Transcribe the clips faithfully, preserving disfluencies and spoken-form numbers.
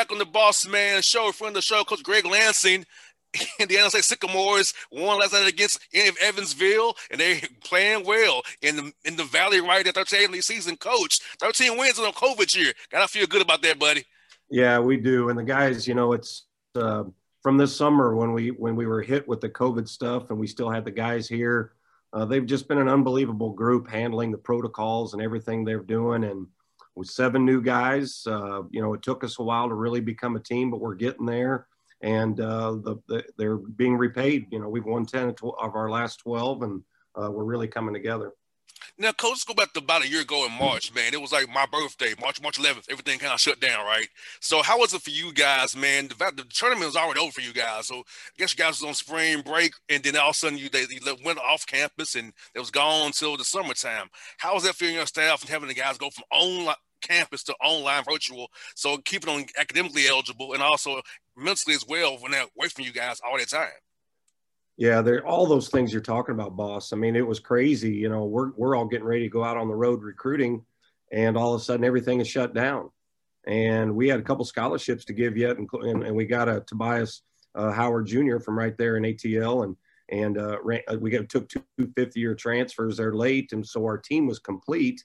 back on the Boss Man show, friend of the show, Coach Greg Lansing. And the N S A Sycamores won last night against Evansville, and they're playing well in the in the Valley right at thirteen league season. Coach, thirteen wins in a COVID year. Gotta feel good about that, buddy. Yeah, we do. And the guys, you know, it's uh, from this summer when we when we were hit with the COVID stuff, and we still had the guys here. Uh, they've just been an unbelievable group handling the protocols and everything they're doing. And with seven new guys, uh, you know, it took us a while to really become a team, but we're getting there. And uh, the, the, they're being repaid. You know, we've won ten of our last twelve, and uh, we're really coming together. Now, Coach, let's go back to about a year ago in March, man. It was like my birthday, March March eleventh. Everything kind of shut down, right? So how was it for you guys, man? The, the tournament was already over for you guys. So I guess you guys was on spring break, and then all of a sudden you they, they went off campus, and it was gone until the summertime. How was that for your staff and having the guys go from online campus to online virtual, so keeping them academically eligible and also mentally as well when they're away from you guys all that time? Yeah, they're all those things you're talking about, boss. I mean, it was crazy. You know, we're we're all getting ready to go out on the road recruiting, and all of a sudden everything is shut down. And we had a couple scholarships to give yet, and, and, and we got a Tobias uh, Howard Junior from right there in A T L, and and uh, we got took two fifth-year transfers there late, and so our team was complete.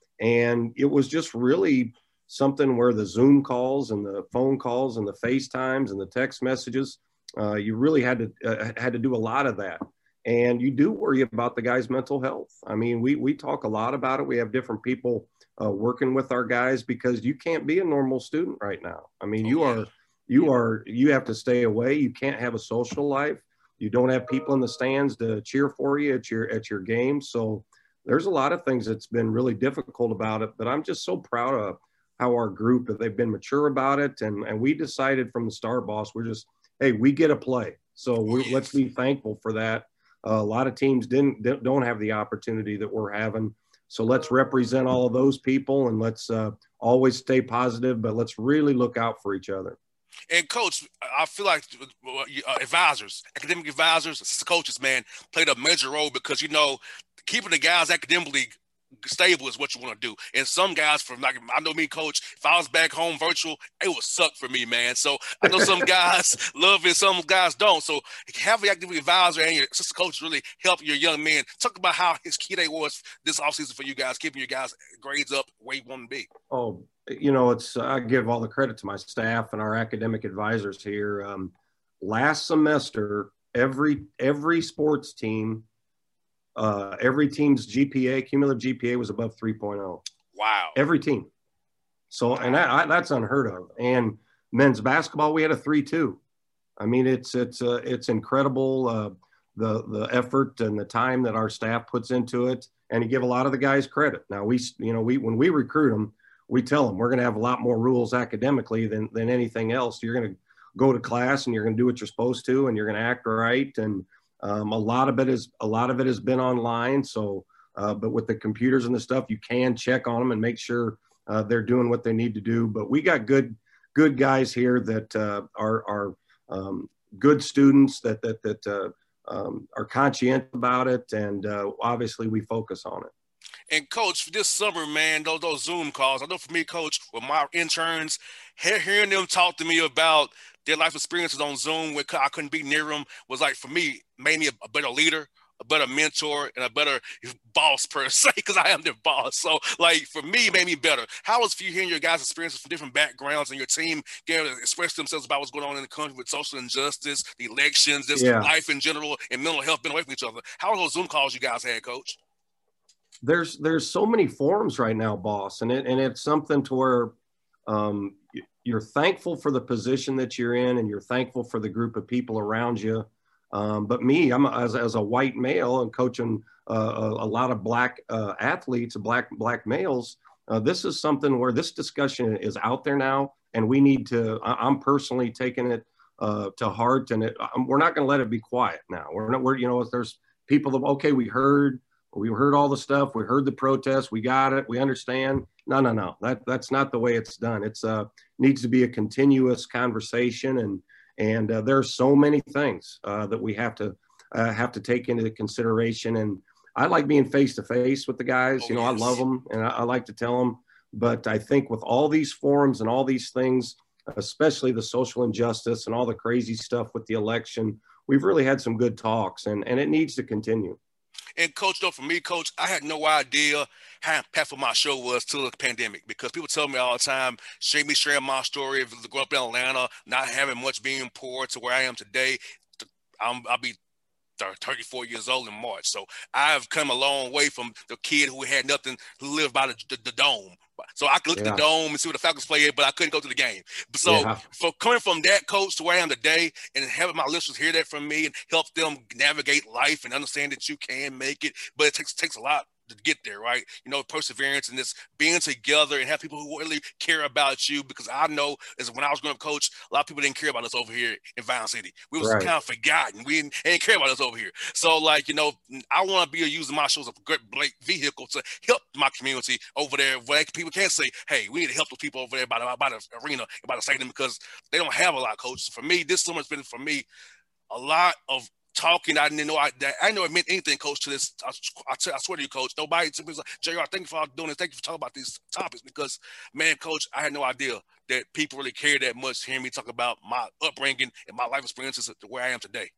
And it was just really something where the Zoom calls and the phone calls and the FaceTimes and the text messages, uh, you really had to uh, had to do a lot of that. And you do worry about the guys' mental health. I mean, we we talk a lot about it. We have different people uh, working with our guys, because you can't be a normal student right now. I mean, you are you are you have to stay away. You can't have a social life. You don't have people in the stands to cheer for you at your at your game. So there's a lot of things that's been really difficult about it, but I'm just so proud of how our group, that they've been mature about it. And, and we decided from the start, boss, we're just, hey, we get to play. So we, let's be thankful for that. Uh, a lot of teams didn't, don't have the opportunity that we're having. So let's represent all of those people, and let's uh, always stay positive, but let's really look out for each other. And Coach, I feel like uh, advisors, academic advisors, assistant coaches, man, played a major role, because, you know, keeping the guys academically stable is what you want to do. And some guys, from like, I know me, Coach, if I was back home virtual, it would suck for me, man. So I know some guys love it, some guys don't. So having an academic advisor and your assistant coach really help your young men. Talk about how his key day was this offseason for you guys, keeping your guys' grades up where you want to be. Oh, you know, it's I give all the credit to my staff and our academic advisors here. Um, last semester, every every sports team, uh, every team's G P A, cumulative G P A, was above three point oh. Wow. Every team. So, wow. and that, I, that's unheard of. And men's basketball, we had a three two. I mean, it's it's uh, it's incredible, uh, the the effort and the time that our staff puts into it. And you give a lot of the guys credit. Now, we you know we when we recruit them, we tell them we're going to have a lot more rules academically than than anything else. You're going to go to class and you're going to do what you're supposed to, and you're going to act right. And um, a lot of it is a lot of it has been online. So, uh, but with the computers and the stuff, you can check on them and make sure uh, they're doing what they need to do. But we got good good guys here that uh, are are um, good students that that that uh, um, are conscientious about it, and uh, obviously we focus on it. And Coach, for this summer, man, those those Zoom calls, I know for me, Coach, with my interns, hearing them talk to me about their life experiences on Zoom where I couldn't be near them was, like, for me, made me a, a better leader, a better mentor, and a better boss per se, because I am their boss. So, like, for me, it made me better. How was for you hearing your guys' experiences from different backgrounds and your team getting to express themselves about what's going on in the country with social injustice, the elections, this yeah. life in general, and mental health being away from each other? How were those Zoom calls you guys had, Coach? There's there's so many forums right now, boss, and it and it's something to where um, you're thankful for the position that you're in, and you're thankful for the group of people around you. Um, but me, I'm as as a white male and coaching uh, a, a lot of black uh, athletes, black black males. Uh, this is something where this discussion is out there now, and we need to. I'm personally taking it uh, to heart, and it, we're not going to let it be quiet now. We're not. We're you know, if there's people that okay, we heard. We heard all the stuff. We heard the protests. We got it. We understand. No, no, no. That that's not the way it's done. It's uh needs to be a continuous conversation, and and uh, there are so many things uh, that we have to uh, have to take into consideration. And I like being face to face with the guys. Oh, you know, yes. I love them, and I, I like to tell them. But I think with all these forums and all these things, especially the social injustice and all the crazy stuff with the election. We've really had some good talks, and, and it needs to continue. And Coach, though, for me, Coach, I had no idea how impactful my show was till the pandemic, because people tell me all the time, share me sharing my story of growing up in Atlanta, not having much, being poor to where I am today. I'm, I'll be thirty-four years old in March. So I've come a long way from the kid who had nothing, who lived by the, the, the dome. So I could look yeah. at the dome and see what the Falcons play, but I couldn't go to the game. So yeah. for coming from that, Coach, to where I am today, and having my listeners hear that from me and help them navigate life and understand that you can make it, but it takes takes a lot to get there, right? You know, perseverance and this being together and have people who really care about you, because I know as when I was growing up, Coach, a lot of people didn't care about us over here in Vine City. We was right. kind of forgotten. We didn't, didn't care about us over here. So like, you know, I want to be using my show as a great vehicle to help my community over there, where people can't say, hey, we need to help the people over there by the, by the arena, by the stadium, because they don't have a lot, Coach. For me, this summer's been, for me, a lot of talking. I didn't know I, that, I didn't know it meant anything, Coach, to this. I, I, I swear to you, Coach, nobody to me was like, J R, thank you for all doing this. Thank you for talking about these topics, because, man, Coach, I had no idea that people really care that much hearing me talk about my upbringing and my life experiences to where I am today.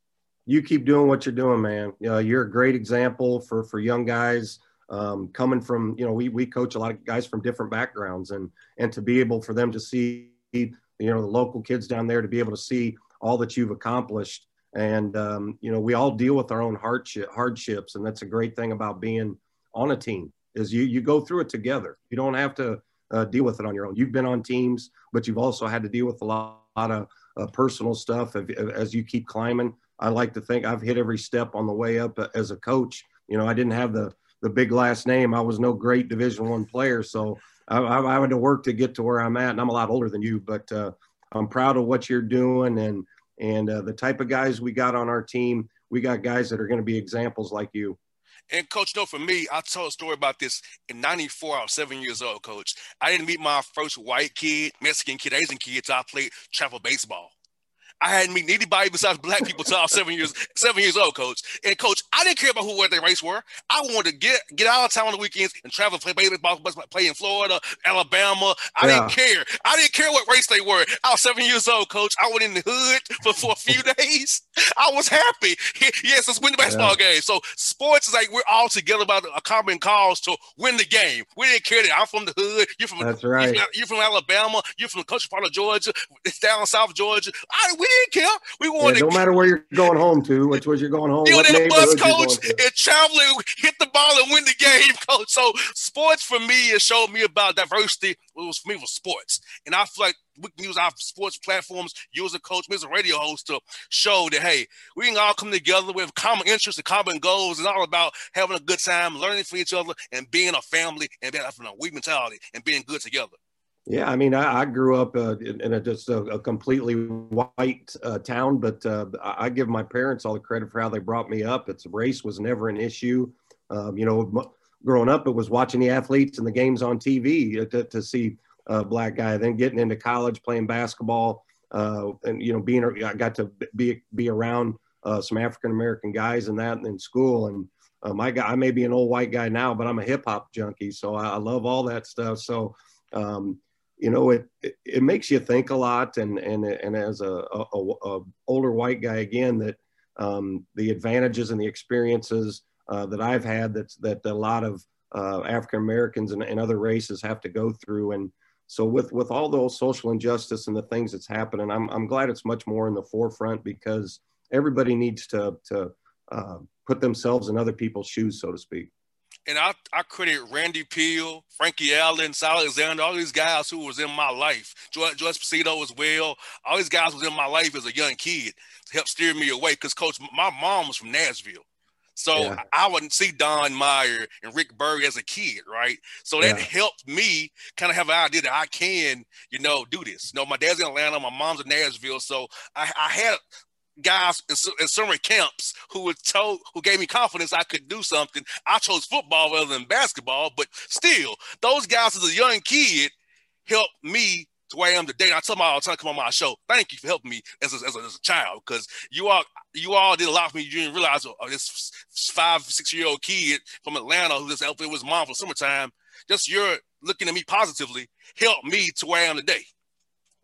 You keep doing what you're doing, man. You know, you're a great example for, for young guys um, coming from, you know, we, we coach a lot of guys from different backgrounds, and, and to be able for them to see, you know, the local kids down there, to be able to see all that you've accomplished. And, um, you know, we all deal with our own hardship, hardships. And that's a great thing about being on a team, is you, you go through it together. You don't have to uh, deal with it on your own. You've been on teams, but you've also had to deal with a lot, lot of uh, personal stuff as you keep climbing. I like to think I've hit every step on the way up as a coach. You know, I didn't have the, the big last name. I was no great Division One player. So I, I, I had to work to get to where I'm at. And I'm a lot older than you, but uh, I'm proud of what you're doing. And, And uh, the type of guys we got on our team, we got guys that are going to be examples like you. And, Coach, no, for me, I'll tell a story about this. In ninety-four, I was seven years old, Coach. I didn't meet my first white kid, Mexican kid, Asian kid until I played travel baseball. I hadn't met anybody besides black people until I was seven years seven years old, Coach. And, Coach, I didn't care about who what their race were. I wanted to get get out of town on the weekends and travel, play baseball, play in Florida, Alabama. I yeah. didn't care. I didn't care what race they were. I was seven years old, Coach. I went in the hood for, for a few days. I was happy. Yes, let's win the basketball yeah. game. So sports is like we're all together about a common cause to win the game. We didn't care that I'm from the hood. You're from That's right. You're from, you're from Alabama. You're from the country part of Georgia. It's down South Georgia. I, we didn't care. We wanted. Yeah, no matter where you're going home to, which was you're going home. You know, that bus, Coach, and traveling, hit the ball and win the game, Coach. So sports for me, it showed me about diversity. It was for me was sports, and I feel like we can use our sports platforms, you as a coach, me as a radio host, to show that hey, we can all come together with common interests and common goals. It's all about having a good time, learning from each other, and being a family, and being a we mentality, and being good together. Yeah, I mean, I, I grew up uh, in, in a, just a, a completely white uh, town, but uh, I give my parents all the credit for how they brought me up. It's race was never an issue. Um, you know, m- growing up, it was watching the athletes and the games on T V to, to see a black guy. Then getting into college, playing basketball, uh, and you know, being I got to be be around uh, some African American guys and that in school. And um, I got I may be an old white guy now, but I'm a hip hop junkie, so I, I love all that stuff. So. Um, You know, it, it it makes you think a lot, and and and as a, a, a older white guy again, that um, the advantages and the experiences uh, that I've had that's that a lot of uh, African Americans and, and other races have to go through, and so with with all those social injustice and the things that's happening, I'm I'm glad it's much more in the forefront, because everybody needs to to uh, put themselves in other people's shoes, so to speak. And I, I credit Randy Peel, Frankie Allen, Sal Alexander, all these guys who was in my life, George, George Pacito as well. All these guys was in my life as a young kid to help steer me away. Because, Coach, my mom was from Nashville. So yeah. I wouldn't see Don Meyer and Rick Berg as a kid, right? So that yeah. helped me kind of have an idea that I can, you know, do this. You know, my dad's in Atlanta, my mom's in Nashville. So I, I had guys in, in summer camps who would told who gave me confidence I could do something. I chose football rather than basketball, but still, those guys as a young kid helped me to where I am today. And I tell them all the time, come on my show, thank you for helping me as a, as a, as a child, because you all you all did a lot for me. You didn't realize oh, this five, six year old kid from Atlanta who just helped with his mom for summertime. Just your looking at me positively helped me to where I am today.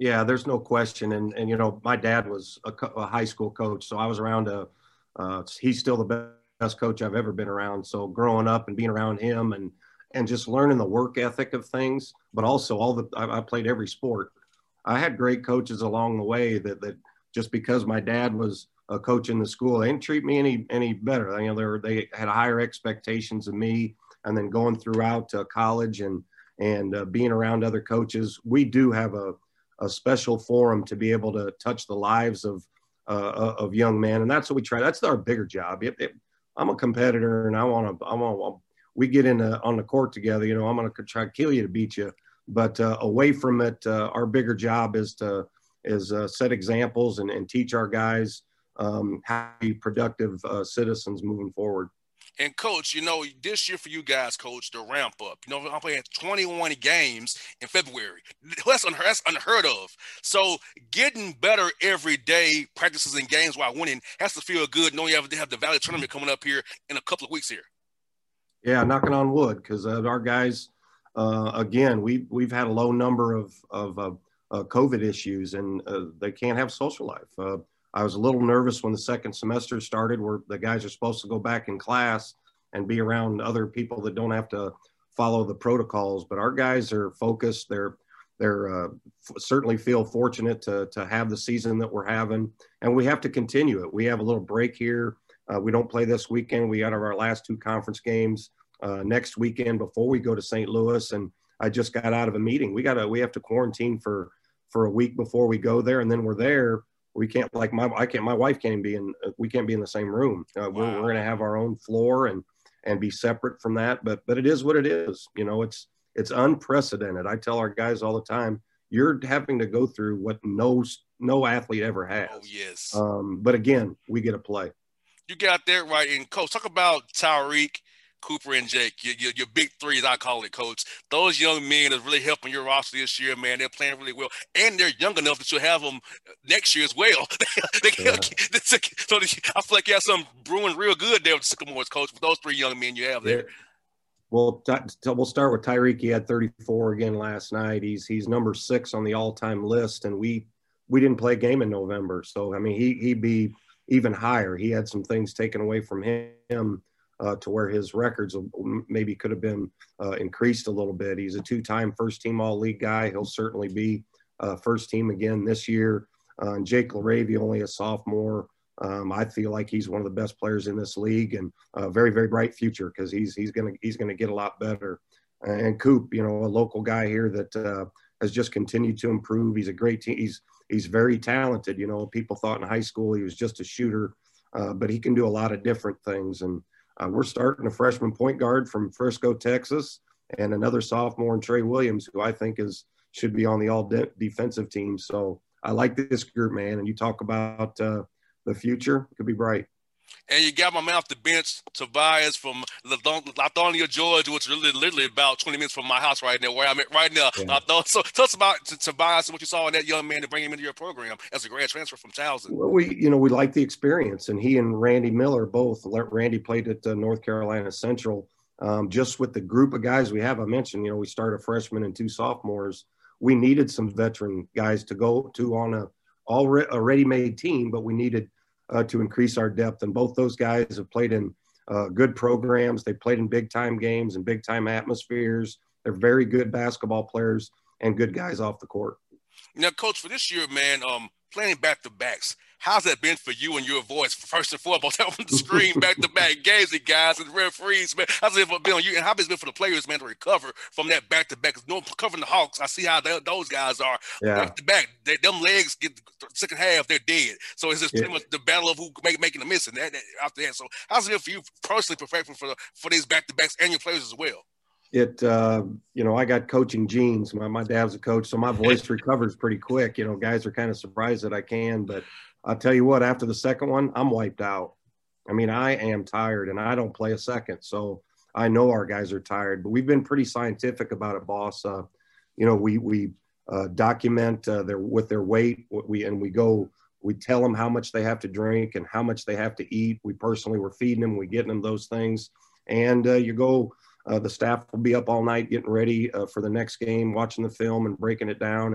Yeah, there's no question. And, and you know, my dad was a, co- a high school coach, so I was around a, uh, he's still the best coach I've ever been around. So growing up and being around him and, and just learning the work ethic of things, but also all the, I, I played every sport. I had great coaches along the way that, that just because my dad was a coach in the school, they didn't treat me any, any better. You know, they were, they had higher expectations of me. And then going throughout uh, college and, and uh, being around other coaches, we do have a, a special forum to be able to touch the lives of uh, of young men, and that's what we try. That's our bigger job. It, it, I'm a competitor, and I want to. I want. We get in a, on the court together. You know, I'm going to try to kill you to beat you. But uh, away from it, uh, our bigger job is to is uh, set examples and, and teach our guys um, how to be productive uh, citizens moving forward. And coach, you know, this year for you guys, coach, the ramp up. You know, I'm playing twenty-one games in February. That's unheard, that's unheard of. So getting better every day, practices and games while winning has to feel good knowing you have, have the Valley Tournament coming up here in a couple of weeks here. Yeah, knocking on wood, because uh, our guys, uh, again, we we've had a low number of of uh, uh, COVID issues, and uh, they can't have social life. Uh, I was a little nervous when the second semester started, where the guys are supposed to go back in class and be around other people that don't have to follow the protocols. But our guys are focused. They're they're uh, f- certainly feel fortunate to to have the season that we're having, and we have to continue it. We have a little break here. Uh, we don't play this weekend. We got our last two conference games uh, next weekend before we go to Saint Louis. And I just got out of a meeting. We got to we have to quarantine for for a week before we go there, and then we're there. We can't, like my I can't my wife can't be in we can't be in the same room. Uh, we're Wow. we're going to have our own floor and and be separate from that. But but it is what it is. You know, it's it's unprecedented. I tell our guys all the time, you're having to go through what no no athlete ever has. Oh, yes. Um, but again, we get to play. You got that right. And coach, talk about Tyreek, Cooper, and Jake, your, your, your big three, as I call it, coach. Those young men are really helping your roster this year, man. They're playing really well, and they're young enough that you'll have them next year as well. they, Yeah. so I feel like you have something brewing real good there with the Sycamores, coach, with those three young men you have there. Yeah. Well, t- t- we'll start with Tyreek. He had thirty-four again last night. He's he's number six on the all-time list, and we we didn't play a game in November, so I mean he he'd be even higher. He had some things taken away from him. Uh, to where his records maybe could have been uh, increased a little bit. He's a two-time first-team All-League guy. He'll certainly be uh, first-team again this year. Uh, and Jake LaRavia, only a sophomore. Um, I feel like he's one of the best players in this league, and a very, very bright future because he's he's gonna he's gonna get a lot better. And Coop, you know, a local guy here that uh, has just continued to improve. He's a great team. He's he's very talented. You know, people thought in high school he was just a shooter, uh, but he can do a lot of different things. And Uh, we're starting a freshman point guard from Frisco, Texas, and another sophomore in Trey Williams, who I think is should be on the all de- defensive team. So I like this group, man. And you talk about uh, the future, it could be bright. And you got my man off the bench, Tobias from Lithonia, Georgia, which is really literally about twenty minutes from my house right now, where I'm at right now. Yeah. So tell us about Tobias and what you saw in that young man to bring him into your program as a grad transfer from Towson. Well, we, you know, we like the experience, and he and Randy Miller both. Randy played at uh, North Carolina Central. Um, just with the group of guys we have, I mentioned, you know, we started a freshman and two sophomores. We needed some veteran guys to go to on a already a ready-made team, but we needed Uh, to increase our depth. And both those guys have played in uh, good programs. They played in big time games and big time atmospheres. They're very good basketball players and good guys off the court. Now, coach, for this year, man, um, playing back to backs, how's that been for you and your voice? First and foremost, on the screen, back to back games, and guys and referees, man. How's it been on you, and how has it been for the players, man, to recover from that back to back? Because no covering the Hawks, I see how they, those guys are yeah. back to back. They, them legs get the second half, they're dead. So it's just yeah. pretty much the battle of who make, making the miss and that, that after that. So how's it been for you personally, preparing for for these back to backs and your players as well? It, uh, you know, I got coaching genes. My, my dad's a coach, so my voice recovers pretty quick. You know, guys are kind of surprised that I can, but I'll tell you what, after the second one, I'm wiped out. I mean, I am tired, and I don't play a second. So I know our guys are tired, but we've been pretty scientific about it, boss. Uh, you know, we, we uh, document uh, their, with their weight, we, and we go, we tell them how much they have to drink and how much they have to eat. We personally, we're feeding them, we're getting them those things. And uh, you go, Uh, the staff will be up all night getting ready uh, for the next game, watching the film and breaking it down. And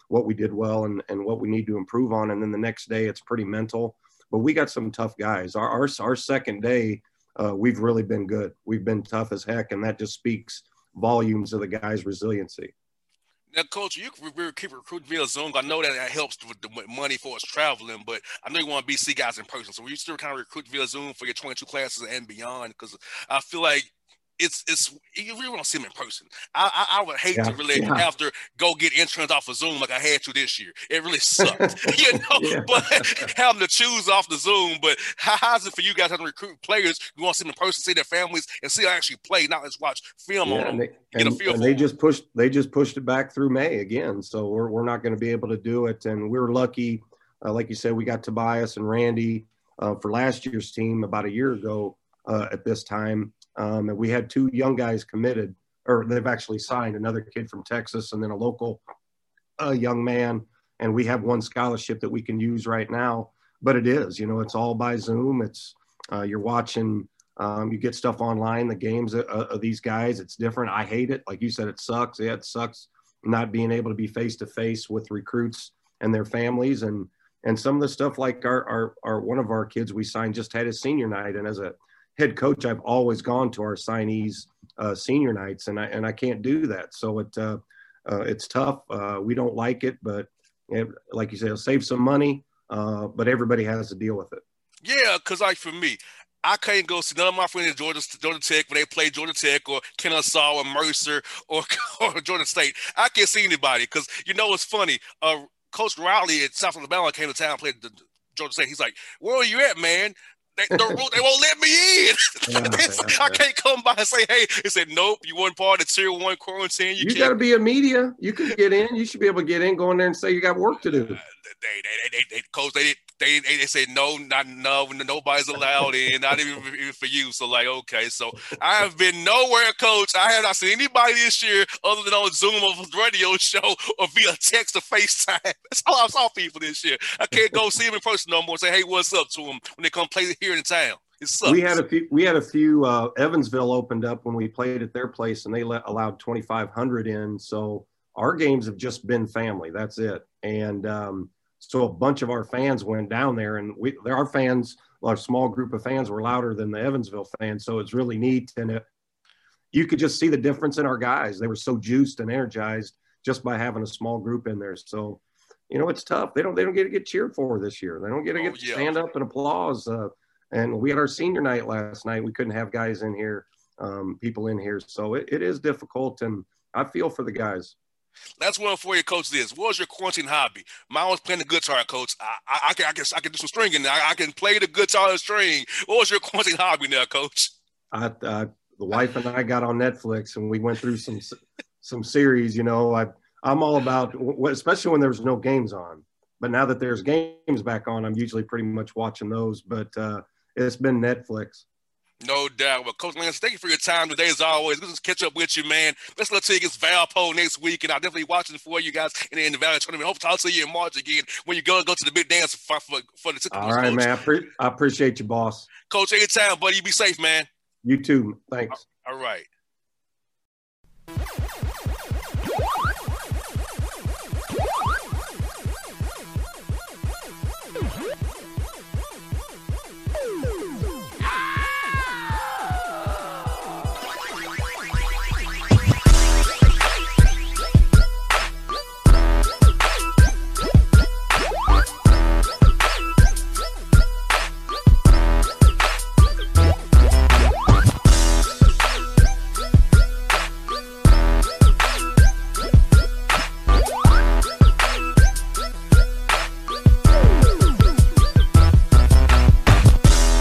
what we did well and, and what we need to improve on. And then the next day it's pretty mental, but we got some tough guys. Our, our, our second day, uh, we've really been good. We've been tough as heck. And that just speaks volumes of the guys' resiliency. Now, Coach, you can re- keep recruiting via Zoom. I know that that helps with the money for us traveling, but I know you want to be see guys in person. So you still kind of recruit via Zoom for your twenty-two classes and beyond? Because I feel like it's it's you really want to see them in person. I I, I would hate yeah, to really yeah. have to go get interns off of Zoom like I had to this year. It really sucked, you know. yeah. But having to choose off the Zoom. But how, how's it for you guys having to recruit players? You want to see them in person, see their families, and see how they actually play, not just watch film yeah, on them. And they, get and, a feel and for they them. just pushed they just pushed it back through May again. So we're we're not going to be able to do it. And we're lucky, uh, like you said, we got Tobias and Randy uh, for last year's team about a year ago uh, at this time. Um, and we had two young guys committed, or they've actually signed, another kid from Texas and then a local uh, young man. And we have one scholarship that we can use right now. But it is, you know, it's all by Zoom. It's uh, you're watching, um, you get stuff online, the games of, of these guys. It's different. I hate it. Like you said, it sucks. Yeah, it sucks not being able to be face-to-face with recruits and their families. And and some of the stuff like our, our, our one of our kids we signed just had his senior night. And as a head coach, I've always gone to our signees uh, senior nights, and I and I can't do that. So it uh, uh, it's tough. Uh, we don't like it, but it, like you said, it'll save some money. Uh, but everybody has to deal with it. Yeah, because like for me, I can't go see none of my friends at Georgia, Georgia Tech when they play Georgia Tech or Kennesaw or Mercer or, or Georgia State. I can't see anybody because, you know, it's funny. Uh, Coach Riley at South Alabama came to town and played the Georgia State. He's like, where are you at, man? They, they won't let me in. Yeah, I can't come by and say, hey. He said, nope, you weren't part of the tier one quarantine. You, you got to be a media. You can get in. You should be able to get in, go in there and say you got work to do. Uh, they, they, they, they, coach, they, they, they, they said, no, not, no, nobody's allowed in, not even, even for you. So, like, okay. So, I have been nowhere, Coach. I have not seen anybody this year other than on Zoom or a radio show or via text or FaceTime. That's all I saw people this year. I can't go see them in person no more and say, hey, what's up to them when they come play here in town. It sucks. We had a few. We had a few. Uh, Evansville opened up when we played at their place, and they let, allowed twenty-five hundred in. So our games have just been family. That's it. And um, so a bunch of our fans went down there, and we, our fans, our small group of fans, were louder than the Evansville fans. So it's really neat, and it, you could just see the difference in our guys. They were so juiced and energized just by having a small group in there. So, you know, it's tough. They don't. They don't get to get cheered for this year. They don't get to get oh, yeah. stand up and applause. Uh, And we had our senior night last night. We couldn't have guys in here, um, people in here. So it, it is difficult, and I feel for the guys. That's one for you, Coach. This. What was your quarantine hobby? Mine was playing the guitar, Coach. I, I, I, can, I, can, I can do some stringing now. I, I can play the guitar and string. What was your quarantine hobby now, Coach? I, uh, the wife and I got on Netflix, and we went through some some series. You know, I, I'm all about, especially when there's no games on. But now that there's games back on, I'm usually pretty much watching those. But uh, it's been Netflix. No doubt. Well, Coach Lance, thank you for your time today, as always. Let's catch up with you, man. Let's let's take against Valpo next week, and I'll definitely watch it for you guys in the, in the Valley Tournament. Hope to talk to you in March again when you go go to the big dance for, for, for the All right, Coach. man. I, pre- I appreciate you, boss. Coach, anytime, buddy. You be safe, man. You too. Thanks. All right.